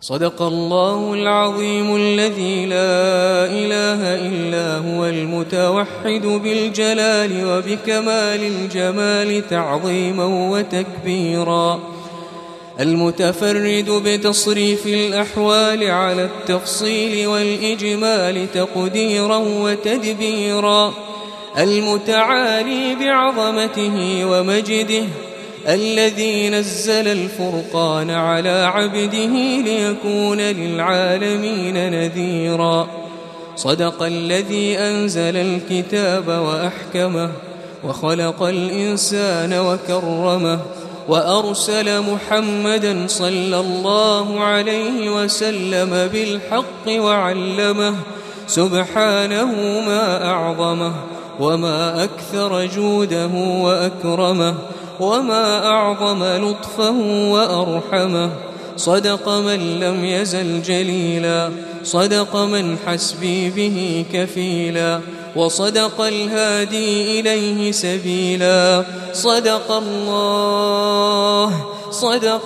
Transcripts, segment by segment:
صدق الله العظيم الذي لا إله إلا هو المتوحد بالجلال وبكمال الجمال تعظيما وتكبيرا، المتفرد بتصريف الأحوال على التفصيل والإجمال تقديرا وتدبيرا، المتعالي بعظمته ومجده، الذي نزل الفرقان على عبده ليكون للعالمين نذيرا. صدق الذي أنزل الكتاب وأحكمه وخلق الإنسان وكرمه، وأرسل محمدا صلى الله عليه وسلم بالحق وعلمه، سبحانه ما أعظمه وما أكثر جوده وأكرمه، وما أعظم لطفه وأرحمه. صدق من لم يزل جليلا، صدق من حسبي به كفيلا، وصدق الهادي إليه سبيلا. صدق الله صدق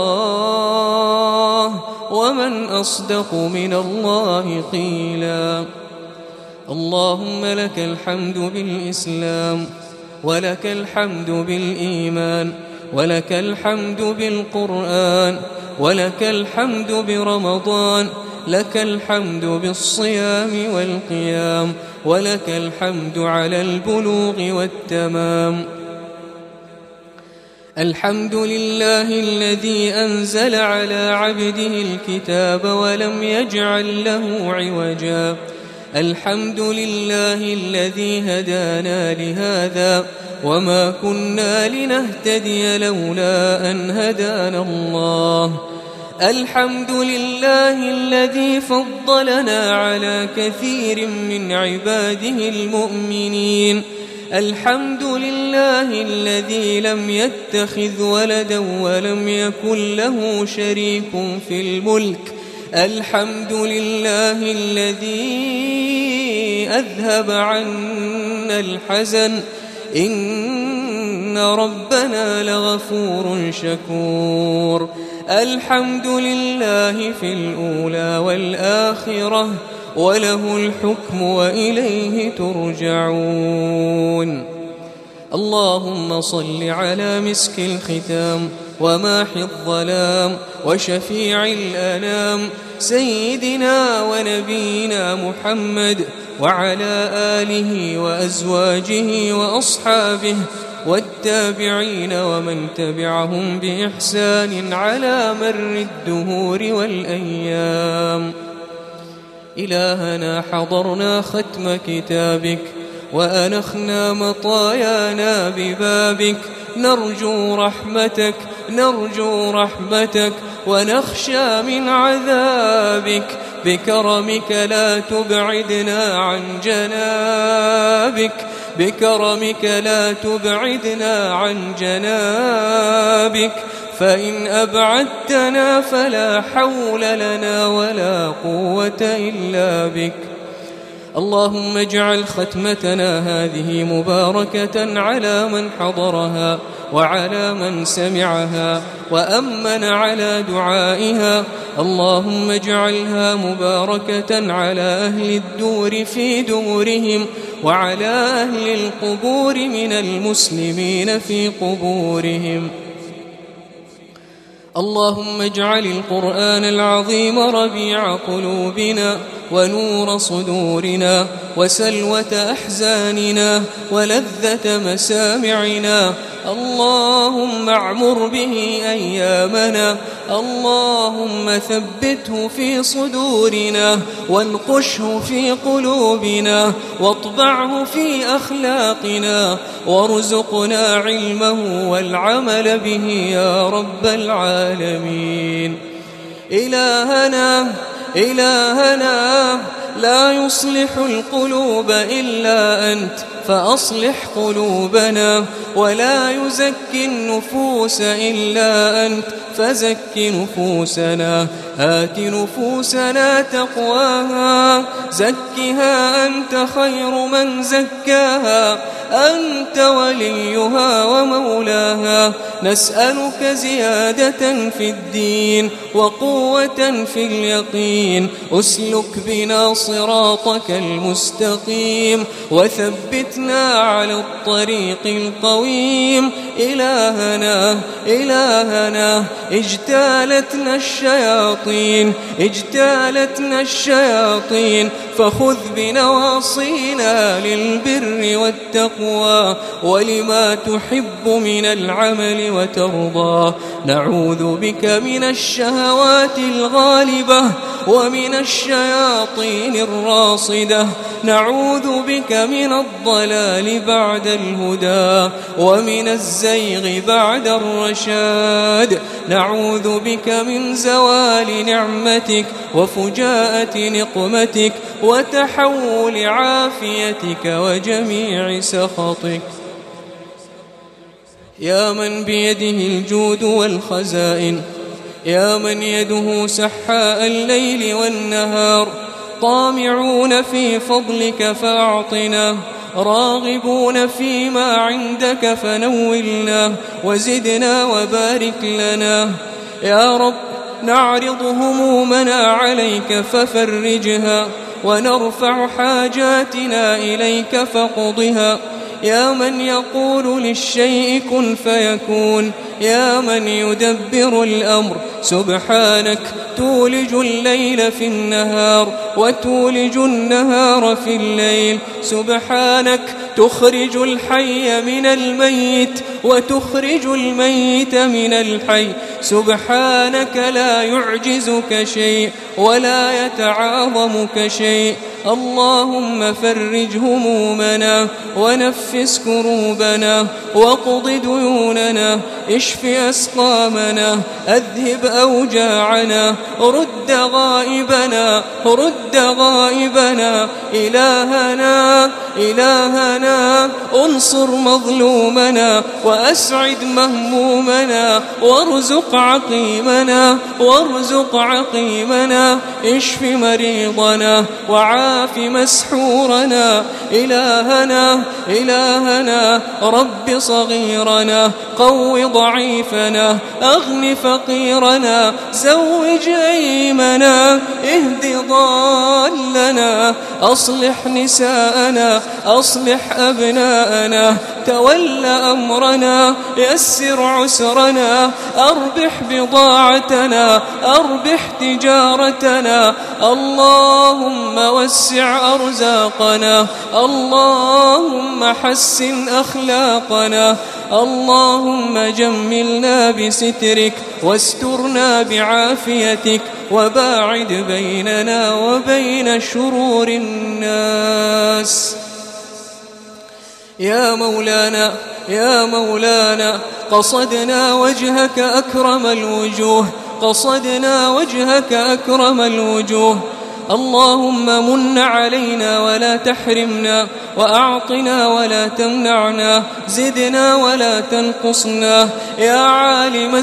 الله، ومن أصدق من الله قيلا. اللهم لك الحمد بالإسلام، ولك الحمد بالإيمان، ولك الحمد بالقرآن، ولك الحمد برمضان، لك الحمد بالصيام والقيام، ولك الحمد على البلوغ والتمام. الحمد لله الذي أنزل على عبده الكتاب ولم يجعل له عوجا. الحمد لله الذي هدانا لهذا وما كنا لنهتدي لولا أن هدانا الله. الحمد لله الذي فضلنا على كثير من عباده المؤمنين. الحمد لله الذي لم يتخذ ولدا ولم يكن له شريك في الملك. الحمد لله الذي أذهب عنا الحزن، إن ربنا لغفور شكور. الحمد لله في الأولى والآخرة، وله الحكم وإليه ترجعون. اللهم صل على مسك الختام وماحي الظلام وشفيع الأنام سيدنا ونبينا محمد، وعلى آله وأزواجه وأصحابه والتابعين ومن تبعهم بإحسان على مر الدهور والأيام. إلهنا حضرنا ختم كتابك وأنخنا مطايانا ببابك، نرجو رحمتك نرجو رحمتك ونخشى من عذابك. بكرمك لا تبعدنا عن جنابك، بكرمك لا تبعدنا عن جنابك، فإن أبعدتنا فلا حول لنا ولا قوة إلا بك. اللهم اجعل ختمتنا هذه مباركة على من حضرها وعلى من سمعها وأمن على دعائها. اللهم اجعلها مباركة على أهل الدور في دورهم، وعلى أهل القبور من المسلمين في قبورهم. اللهم اجعل القرآن العظيم ربيع قلوبنا ونور صدورنا وسلوة أحزاننا ولذة مسامعنا. اللهم اعمر به أيامنا، اللهم ثبته في صدورنا وانقشه في قلوبنا واطبعه في أخلاقنا، وارزقنا علمه والعمل به يا رب العالمين. إلهنا لا يصلح القلوب إلا أنت، فأصلح قلوبنا، ولا يزكي النفوس إلا أنت، فزك نفوسنا آت نفوسنا تقواها زكها أنت خير من زكاها أنت وليها ومولاها نسألك زيادة في الدين وقوة في اليقين أسلك بنا صراطك المستقيم وثبتنا على الطريق القويم إلهنا اجتالتنا الشياطين فخذ بنواصينا للبر والتقوى ولما تحب من العمل وترضى نعوذ بك من الشهوات الغالبة ومن الشياطين الراصدة نعوذ بك من الضلال بعد الهدى ومن الزيغ بعد الرشاد نعوذ بك من زوال نعمتك وفجاءة نقمتك وتحول عافيتك وجميع سخطك يا من بيده الجود والخزائن يا من يده سحاء الليل والنهار طامعون في فضلك فأعطنا راغبون فيما عندك فنولنا وزدنا وبارك لنا يا رب نعرض همومنا عليك ففرجها ونرفع حاجاتنا إليك فقضها يا من يقول للشيء كن فيكون يا من يدبر الأمر سبحانك تولج الليل في النهار وتولج النهار في الليل سبحانك تخرج الحي من الميت وتخرج الميت من الحي سبحانك لا يعجزك شيء ولا يتعاظمك شيء اللهم فرج همومنا ونفس كروبنا وقض ديوننا اشف أسقامنا أذهب أوجاعنا رد غائبنا إلهنا انصر مظلومنا وأسعد مهمومنا وارزق عقيمنا اشف مريضنا وعاف مسحورنا إلهنا رب صغيرنا قو ضعيفنا أغن فقيرنا زوج أيمنا اهد ضالنا أصلح نساءنا أصلح أبناءنا تول أمرنا يسر عسرنا أربح بضاعتنا أربح تجارتنا اللهم وسع أرزاقنا اللهم حسن أخلاقنا اللهم جملنا بسترك واسترنا بعافيتك وباعد بيننا وبين شرور الناس يا مولانا قصدنا وجهك أكرم الوجوه اللهم من علينا ولا تحرمنا وأعطنا ولا تمنعنا زدنا ولا تنقصنا يا عالم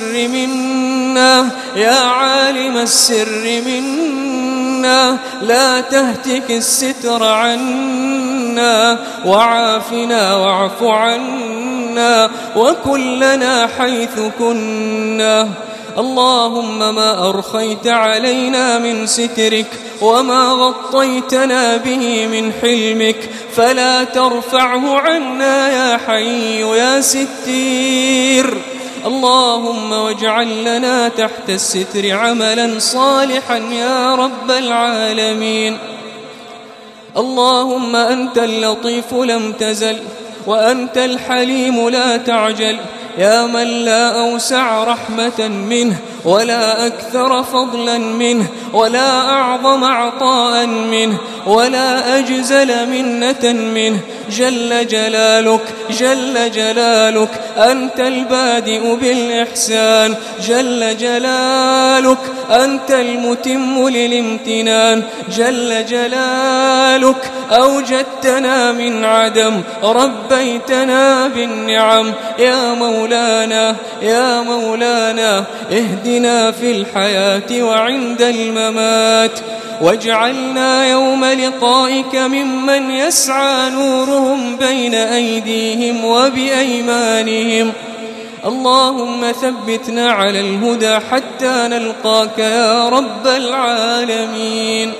السر منا لا تهتك الستر عنا وعافنا واعف عنا وكلنا حيث كنا اللهم ما أرخيت علينا من سترك وما غطيتنا به من حلمك فلا ترفعه عنا يا حي يا ستير اللهم واجعل لنا تحت الستر عملا صالحا يا رب العالمين اللهم أنت اللطيف لم تزل وأنت الحليم لا تعجل يا من لا أوسع رحمة منه ولا أكثر فضلا منه ولا أعظم عطاء منه ولا أجزل منة منه جل جلالك جل جلالك، أنت البادئ بالإحسان جل جلالك، أنت المتم للامتنان جل جلالك، أوجدتنا من عدم ربيتنا بالنعم. يا مولانا يا مولانا اهدنا في الحياة وعند الممات، واجعلنا يوم لقائك ممن يسعى نورهم بين أيديهم وبأيمانهم. اللهم ثبتنا على الهدى حتى نلقاك يا رب العالمين.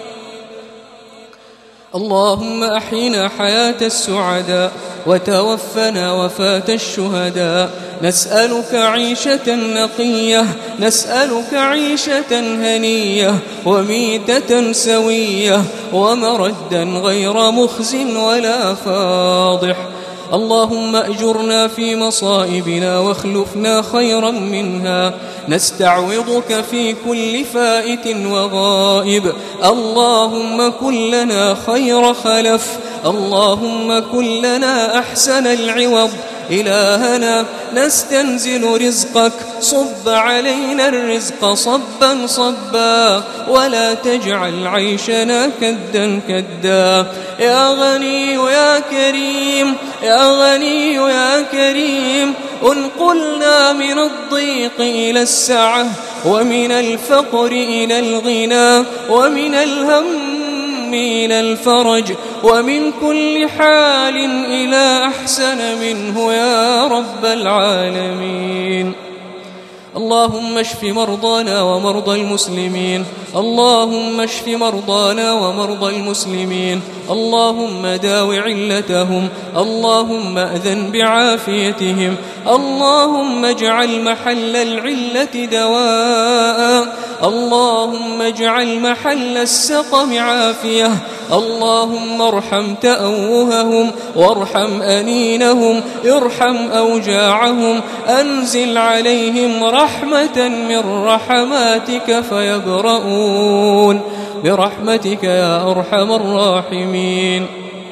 اللهم أحينا حياة السعداء وتوفنا وفاة الشهداء. نسألك عيشة نقية، نسألك عيشة هنية، وميتة سوية، ومردا غير مخز ولا فاضح. اللهم أجرنا في مصائبنا واخلفنا خيرا منها. نستعوضك في كل فائت وغائب. اللهم كن لنا خير خلف، اللهم كن لنا أحسن العوض. إلهنا نستنزل رزقك، صب علينا الرزق صبا صبا، ولا تجعل عيشنا كدا كدا. يا غني يا كريم يا غني يا كريم، انقلنا من الضيق إلى السعة، ومن الفقر إلى الغنى، ومن الهم إلى الفرج، ومن كل حال إلى أحسن منه يا رب العالمين. اللهم اشف مرضانا ومرضى المسلمين، اللهم اشف مرضانا ومرضى المسلمين، اللهم داو علتهم، اللهم أذن بعافيتهم، اللهم اجعل محل العلة دواء، اللهم اجعل محل السقم عافية، اللهم ارحم تأوههم وارحم أنينهم، ارحم أوجاعهم، أنزل عليهم رحمة من رحماتك فيبرؤون برحمتك يا أرحم الراحمين.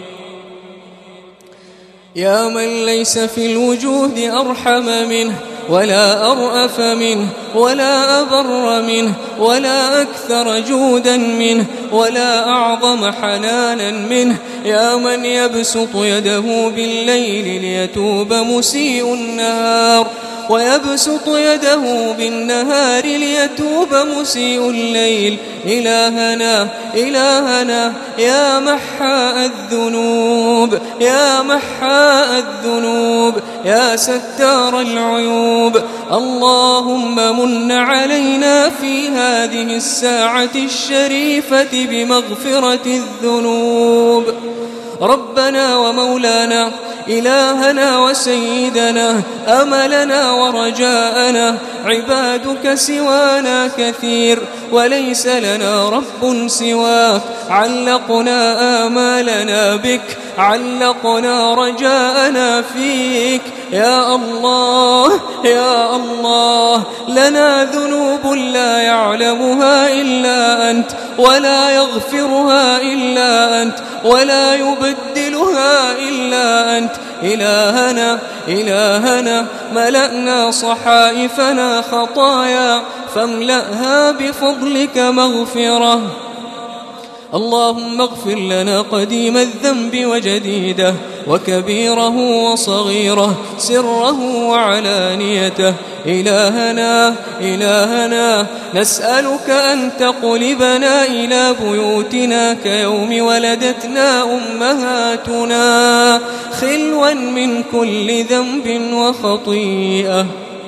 يا من ليس في الوجود أرحم منه، ولا أرأف منه، ولا أبر منه، ولا أكثر جودا منه، ولا أعظم حنانا منه. يا من يبسط يده بالليل ليتوب مسيء النهار، ويبسط يده بالنهار ليتوب مسيء الليل. إلهنا إلهنا يا محاء الذنوب، يا محاء الذنوب، يا ستار العيوب، اللهم من علينا في هذه الساعة الشريفة بمغفرة الذنوب. ربنا ومولانا، إلهنا وسيدنا، أملنا ورجاءنا، عبادك سوانا كثير وليس لنا رب سواك. علقنا آمالنا بك، علقنا رجاءنا فيك يا الله يا الله. لنا ذنوب لا يعلمها إلا أنت، ولا يغفرها إلا أنت، ولا يبدلها إلا أنت. إلهنا إلهنا ملأنا صحائفنا خطايا، فاملأها بفضلك مغفرة. اللهم اغفر لنا قديم الذنب وجديده، وكبيره وصغيره، سره وعلانيته. إلهنا إلهنا نسألك أن تقلبنا إلى بيوتنا كيوم ولدتنا أمهاتنا، خلوا من كل ذنب وخطيئة.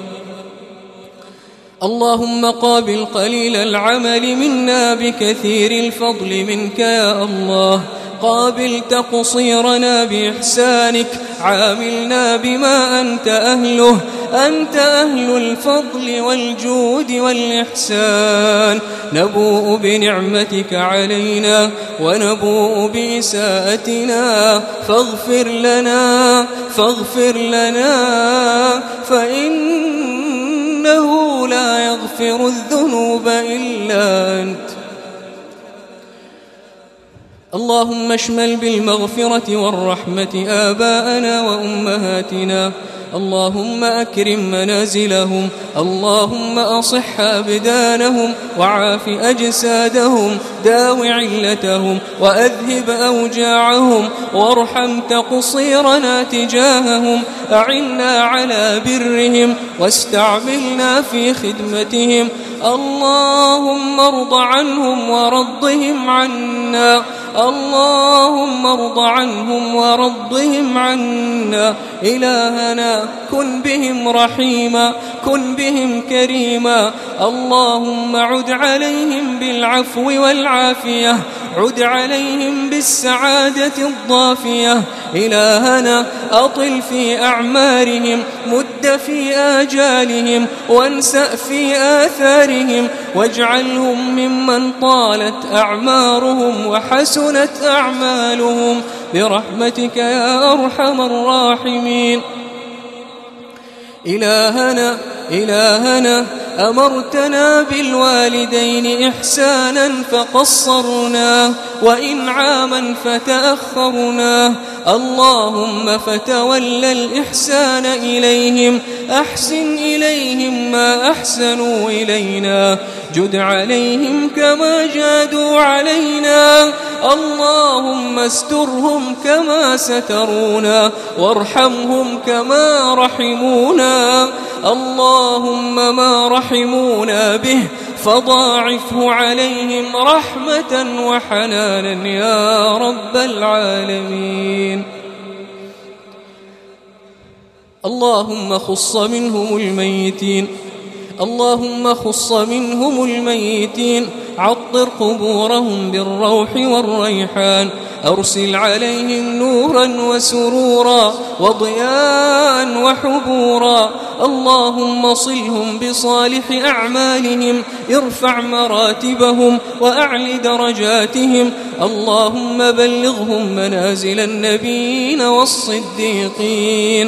اللهم قابل قليل العمل منا بكثير الفضل منك يا الله. قابل تقصيرنا بإحسانك، عاملنا بما أنت أهله. أنت أهل الفضل والجود والإحسان. نبوء بنعمتك علينا ونبوء بإساءتنا، فاغفر لنا فاغفر لنا، فإنه لا يغفر الذنوب إلا أنت. اللهم اشمل بالمغفرة والرحمة آباءنا وأمهاتنا، اللهم أكرم منازلهم، اللهم أصح أبدانهم وعاف أجسادهم، داو علتهم وأذهب أوجاعهم، وارحم تقصيرنا تجاههم، أعنا على برهم واستعملنا في خدمتهم. اللهم ارض عنهم ورضهم عنا، اللهم ارض عنهم ورضهم عنا. إلهنا كن بهم رحيما، كن بهم كريما، اللهم عد عليهم بالعفو والعافية، عد عليهم بالسعادة الضافية. إلهنا أطل في أعمارهم، مد في آجالهم، وانسأ في آثارهم، واجعلهم ممن طالت أعمارهم وحسنت أعمالهم برحمتك يا أرحم الراحمين. إلهنا أمرتنا بالوالدين إحسانا فقصرنا، وإنعاما فتأخرنا، اللهم فتولى الإحسان إليهم، أحسن إليهم ما أحسنوا إلينا، جد عليهم كما جادوا علينا، اللهم استرهم كما سترونا، وارحمهم كما رحمونا، اللهم ما رحمونا به فضاعفه عليهم رحمة وحنانا يا رب العالمين. اللهم خص منهم الميتين، اللهم خص منهم الميتين، عطر قبورهم بالروح والريحان، أرسل عليهم نورا وسرورا وضياء وحبورا، اللهم صلهم بصالح أعمالهم، ارفع مراتبهم وأعل درجاتهم، اللهم بلغهم منازل النبيين والصديقين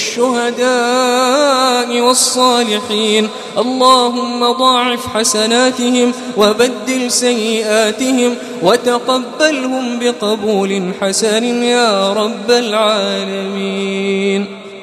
والشهداء والصالحين، اللهم ضاعف حسناتهم وبدل سيئاتهم، وتقبلهم بقبول حسن يا رب العالمين.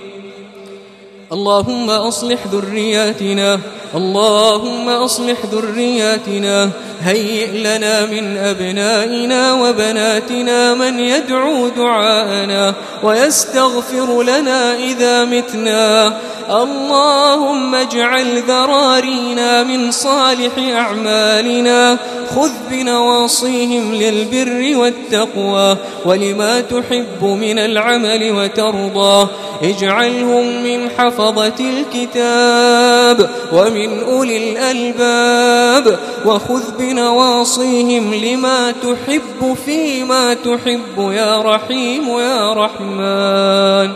اللهم أصلح ذرياتنا، اللهم أصلح ذرياتنا، هيئ لنا من أبنائنا وبناتنا من يدعو دعاءنا ويستغفر لنا إذا متنا، اللهم اجعل ذرارينا من صالح أعمالنا، خذ بنواصيهم للبر والتقوى ولما تحب من العمل وترضى، اجعلهم من حفظة الكتاب ومن أولي الألباب، وخذ بنواصيهم لما تحب فيما تحب يا رحيم يا رحمن.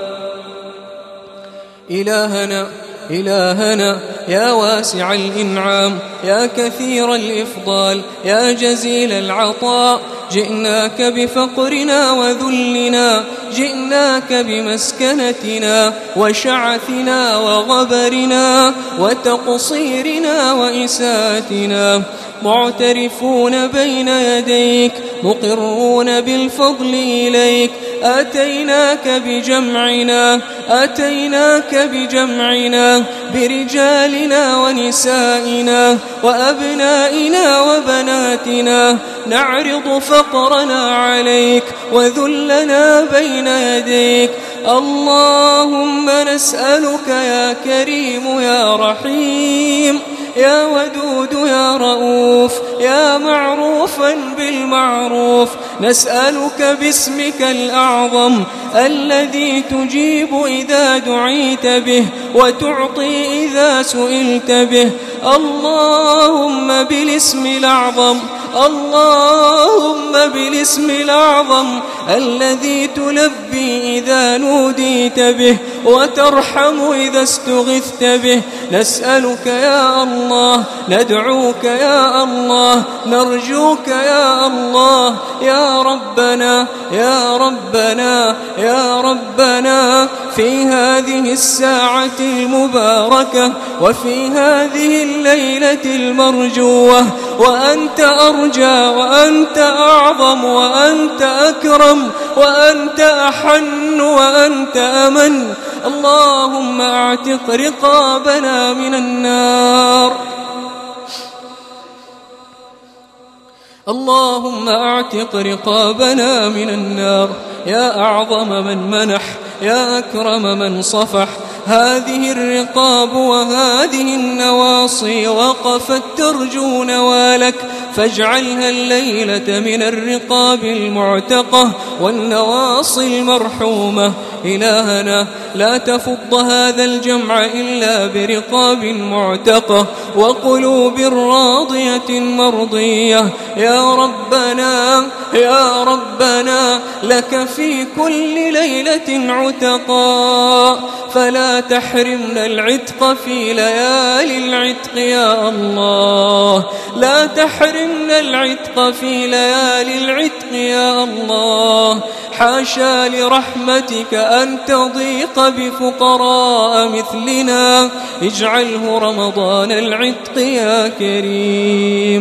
إلهنا يا واسع الإنعام، يا كثير الإفضال، يا جزيل العطاء، جئناك بفقرنا وذلنا، جئناك بمسكنتنا وشعثنا وغبرنا وتقصيرنا وإساءتنا، معترفون بين يديك، مقرون بالفضل إليك، أتيناك بجمعنا برجالنا ونسائنا وأبنائنا وبناتنا، نعرض فقرنا عليك وذلنا بين يديك، اللهم نسألك يا كريم يا رحيم يا ودود يا رؤوف يا معروفا بالمعروف، نسألك باسمك الأعظم الذي تجيب إذا دعيت به وتعطي إذا سئلت به، اللهم بالاسم الأعظم، اللهم بالاسم الأعظم الذي تلبي إذا نوديت به وترحم إذا استغثت به، نسألك يا الله، ندعوك يا الله، نرجوك يا الله، يا ربنا يا ربنا يا ربنا، في هذه الساعة المباركة وفي هذه الليلة المرجوة، وأنت أرجى وأنت أعظم وأنت أكرم وأنت أحن وأنت أمن. اللهم اعتق رقابنا من النار. اللهم اعتق رقابنا من النار. يا أعظم من منح، يا أكرم من صفح. هذه الرقاب وهذه النواصي وقفت ترجو نوالك، فاجعلها الليلة من الرقاب المعتقة والنواصي المرحومة. إلهنا لا تفض هذا الجمع إلا برقاب معتقة وقلوب راضية مرضية. يا ربنا يا ربنا، لك في كل ليلة عتقاء، فلا تحرمنا العتق في ليالي العتق يا الله. لا تحرمنا العتق في ليالي العتق يا الله. حاشا لرحمتك أن تضيق بفقراء مثلنا، اجعله رمضان العتق يا كريم.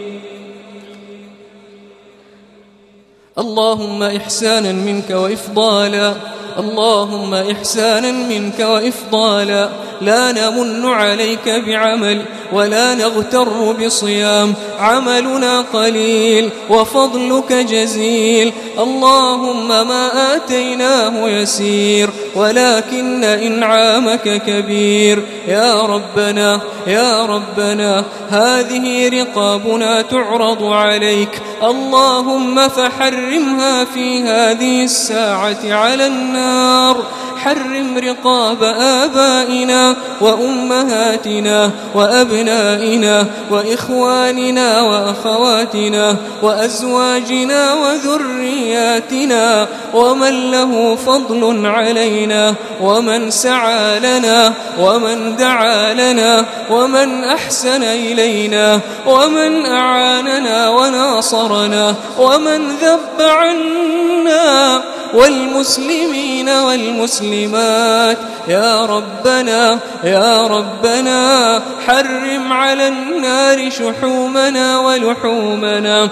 اللهم إحسانا منك وإفضالا، اللهم إحسانا منك وإفضالا. لا نمن عليك بعمل ولا نغتر بصيام، عملنا قليل وفضلك جزيل. اللهم ما آتيناه يسير ولكن إنعامك كبير. يا ربنا يا ربنا، هذه رقابنا تعرض عليك، اللهم فحرمها في هذه الساعة على النار. حرم رقاب آبائنا وأمهاتنا وأبنائنا وإخواننا وأخواتنا وأزواجنا وذرياتنا ومن له فضل علينا، ومن سعى لنا ومن دعا لنا ومن أحسن إلينا ومن أعاننا وناصرنا ومن ذب عنا، والمسلمين والمسلمات. يا ربنا يا ربنا، حرم على النار شحومنا ولحومنا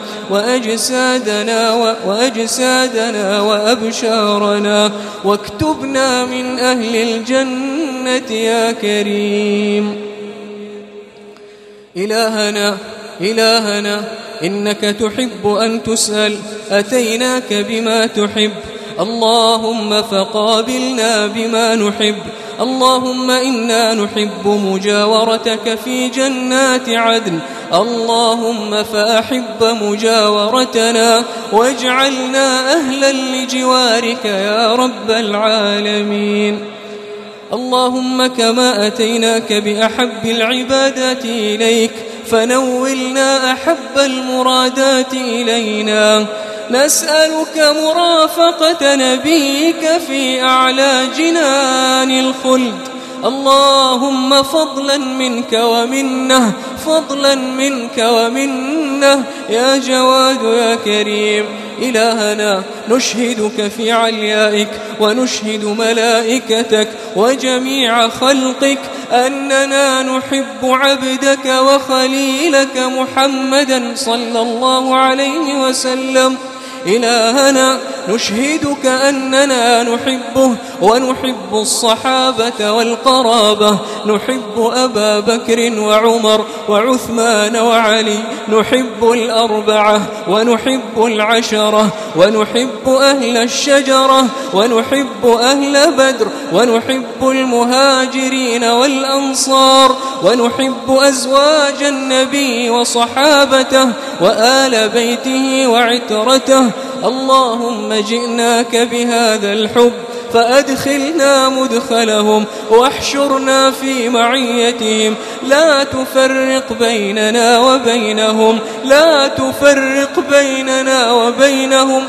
وأجسادنا وأبشارنا، واكتبنا من أهل الجنة يا كريم. إلهنا إنك تحب أن تسأل، أتيناك بما تحب، اللهم فقابلنا بما نحب. اللهم إنا نحب مجاورتك في جنات عدن، اللهم فأحب مجاورتنا واجعلنا أهلا لجوارك يا رب العالمين. اللهم كما أتيناك بأحب العبادات إليك، فنولنا أحب المرادات إلينا. نسألك مرافقة نبيك في أعلى جنان الخلد. اللهم فضلا منك ومنه، فضلا منك ومنه يا جواد يا كريم. إلهنا نشهدك في عليائك ونشهد ملائكتك وجميع خلقك أننا نحب عبدك وخليلك محمدا صلى الله عليه وسلم. إلهنا نشهدك أننا نحبه ونحب الصحابة والقرابة، نحب أبا بكر وعمر وعثمان وعلي، نحب الأربعة ونحب العشرة، ونحب أهل الشجرة، ونحب أهل بدر، ونحب المهاجرين والأنصار، ونحب أزواج النبي وصحابته وآل بيته وعترته. اللهم جئناك بهذا الحب فأدخلنا مدخلهم واحشرنا في معيتهم، لا تفرق بيننا وبينهم، لا تفرق بيننا وبينهم.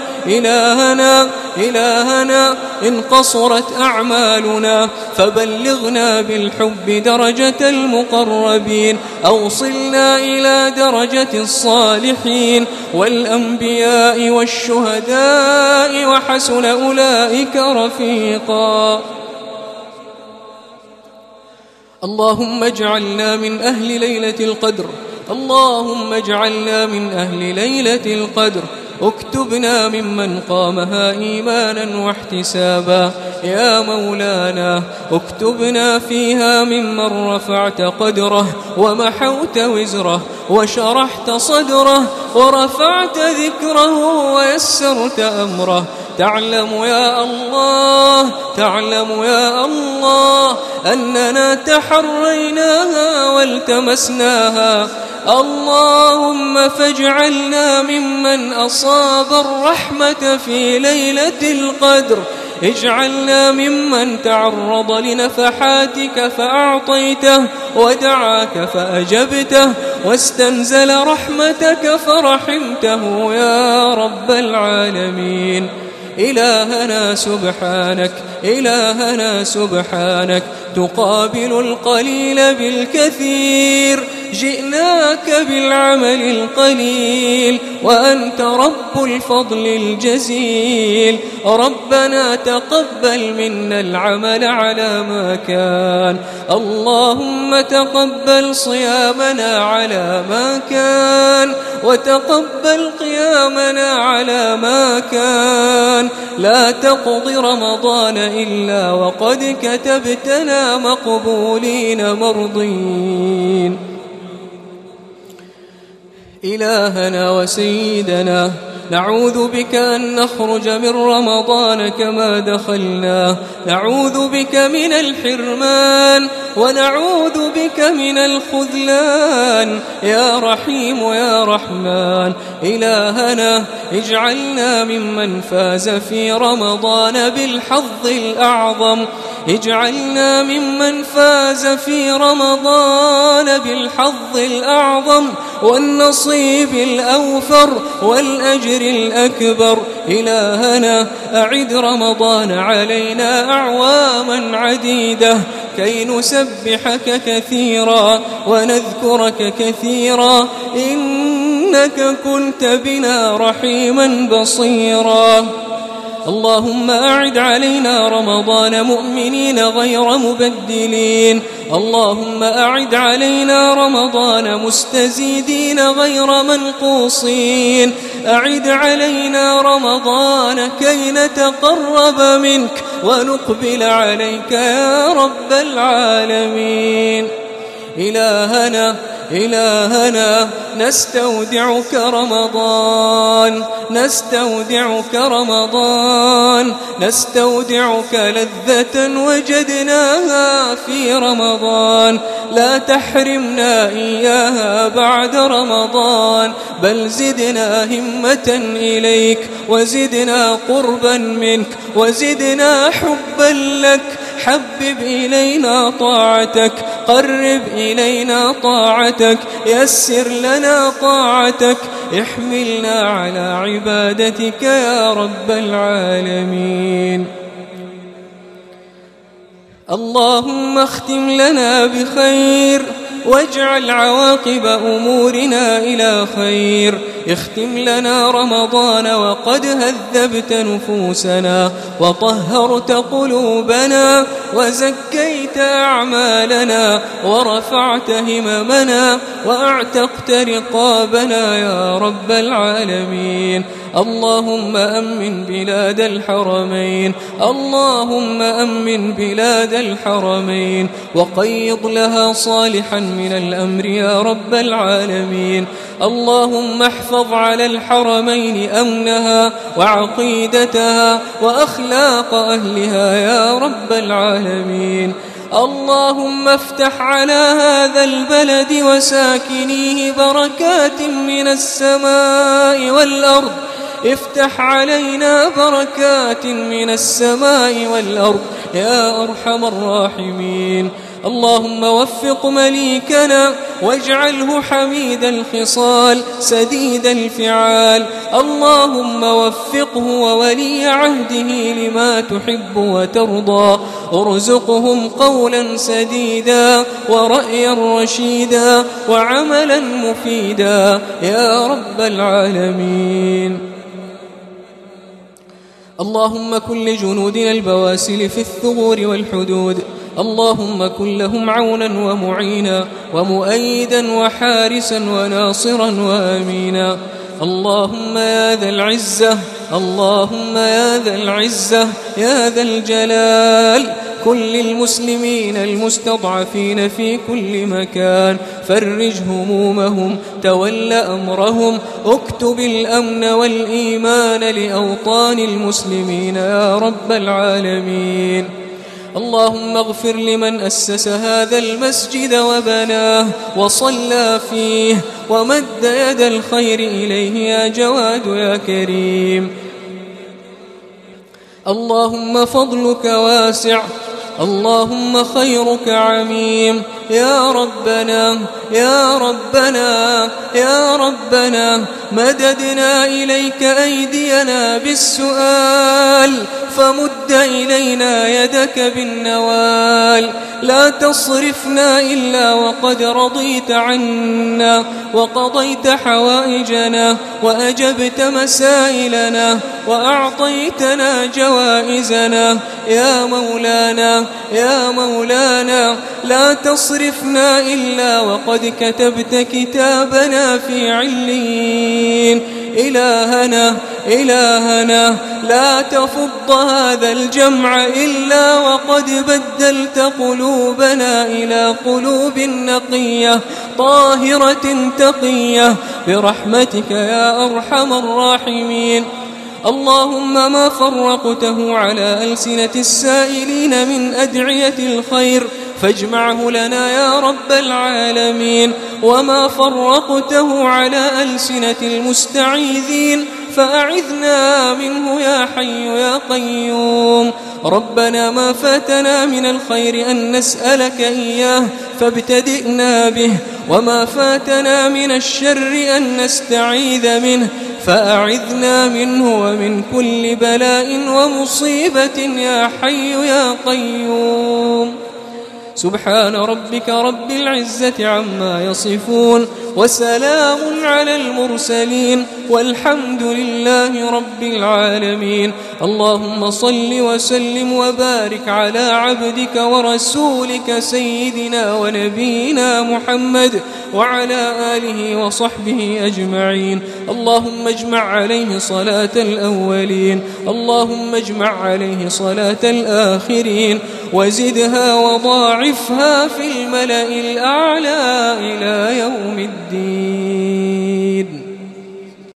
إلهنا إن قصرت أعمالنا فبلغنا بالحب درجة المقربين، أوصلنا إلى درجة الصالحين والأنبياء والشهداء وحسن أولئك رفيقا. اللهم اجعلنا من أهل ليلة القدر، اللهم اجعلنا من أهل ليلة القدر. اكتبنا ممن قامها إيمانا واحتسابا يا مولانا، اكتبنا فيها ممن رفعت قدره ومحوت وزره وشرحت صدره ورفعت ذكره ويسرت أمره. تعلم يا الله، تعلم يا الله أننا تحريناها والتمسناها، اللهم فاجعلنا ممن أصاب الرحمة في ليلة القدر، اجعلنا ممن تعرض لنفحاتك فأعطيته ودعاك فأجبته واستنزل رحمتك فرحمته يا رب العالمين. إلهنا سبحانك، إلهنا سبحانك تقابل القليل بالكثير، جئناك بالعمل القليل وأنت رب الفضل الجزيل. ربنا تقبل منا العمل على ما كان، اللهم تقبل صيامنا على ما كان وتقبل قيامنا على ما كان. لا تقض رمضان إلا وقد كتبتنا مقبولين مرضين. إلهنا وسيدنا، نعوذ بك أن نخرج من رمضان كما دخلناه، نعوذ بك من الحرمان ونعوذ بك من الخذلان يا رحيم يا رحمن. إلهنا اجعلنا ممن فاز في رمضان بالحظ الأعظم، اجعلنا ممن فاز في رمضان بالحظ الأعظم والنصيب الأوفر والأجر الأكبر. إلهنا أعد رمضان علينا أعواما عديدة كي نسبحك كثيرا ونذكرك كثيرا، إنك كنت بنا رحيما بصيرا. اللهم أعد علينا رمضان مؤمنين غير مبدلين، اللهم أعد علينا رمضان مستزيدين غير منقوصين، أعد علينا رمضان كي نتقرب منك ونقبل عليك يا رب العالمين. إلهنا إلهنا نستودعك رمضان، نستودعك رمضان، نستودعك لذة وجدناها في رمضان، لا تحرمنا إياها بعد رمضان، بل زدنا همة إليك وزدنا قربا منك وزدنا حبا لك. حبب إلينا طاعتك، قرب إلينا طاعتك، يسر لنا طاعتك، احملنا على عبادتك يا رب العالمين. اللهم اختم لنا بخير واجعل عواقب أمورنا إلى خير. اختم لنا رمضان وقد هذبت نفوسنا وطهرت قلوبنا وزكيت أعمالنا ورفعت هممنا وأعتقت رقابنا يا رب العالمين. اللهم أمن بلاد الحرمين، اللهم أمن بلاد الحرمين وقيض لها صالحا من الأمر يا رب العالمين. اللهم احفظ على الحرمين أمنها وعقيدتها وأخلاق أهلها يا رب العالمين. اللهم افتح على هذا البلد وساكنيه بركات من السماء والأرض، افتح علينا بركات من السماء والأرض يا أرحم الراحمين. اللهم وفق مليكنا واجعله حميد الخصال سديد الفعال، اللهم وفقه وولي عهده لما تحب وترضى، ارزقهم قولا سديدا ورأيا رشيدا وعملا مفيدا يا رب العالمين. اللهم كن لجنودنا البواسل في الثغور والحدود اللهم كن لهم عونا ومعينا ومؤيدا وحارسا وناصرا وأمينا. اللهم يا ذا العزة، اللهم يا ذا العزة يا ذا الجلال، كن للمسلمين المستضعفين في كل مكان، فرج همومهم، تول أمرهم، اكتب الأمن والإيمان لأوطان المسلمين يا رب العالمين. اللهم اغفر لمن أسس هذا المسجد وبناه وصلى فيه ومد يد الخير إليه يا جواد يا كريم. اللهم فضلك واسع، اللهم خيرك عميم، يا ربنا يا ربنا يا ربنا، مددنا إليك أيدينا بالسؤال فمد إلينا يدك بالنوال، لا تصرفنا إلا وقد رضيت عنا وقضيت حوائجنا وأجبت مسائلنا وأعطيتنا جوائزنا يا مولانا يا مولانا، لا تصرفنا إلا وقد كتبت كتابنا في عليين. إلهنا إلهنا، لا تفض هذا الجمع إلا وقد بدلت قلوبنا إلى قلوب نقية طاهرة تقية برحمتك يا أرحم الراحمين. اللهم ما فرقته على ألسنة السائلين من أدعية الخير فاجمعه لنا يا رب العالمين، وما فرقته على ألسنة المستعيذين فأعذنا منه يا حي يا قيوم. ربنا ما فاتنا من الخير أن نسألك إياه فابتدئنا به، وما فاتنا من الشر أن نستعيذ منه فأعذنا منه ومن كل بلاء ومصيبة يا حي يا قيوم. سبحان ربك رب العزة عما يصفون، وسلام على المرسلين، والحمد لله رب العالمين. اللهم صل وسلم وبارك على عبدك ورسولك سيدنا ونبينا محمد وعلى آله وصحبه أجمعين. اللهم اجمع عليه صلاة الأولين، اللهم اجمع عليه صلاة الآخرين، وزدها وضاعفها في الملأ الأعلى إلى يوم الدين.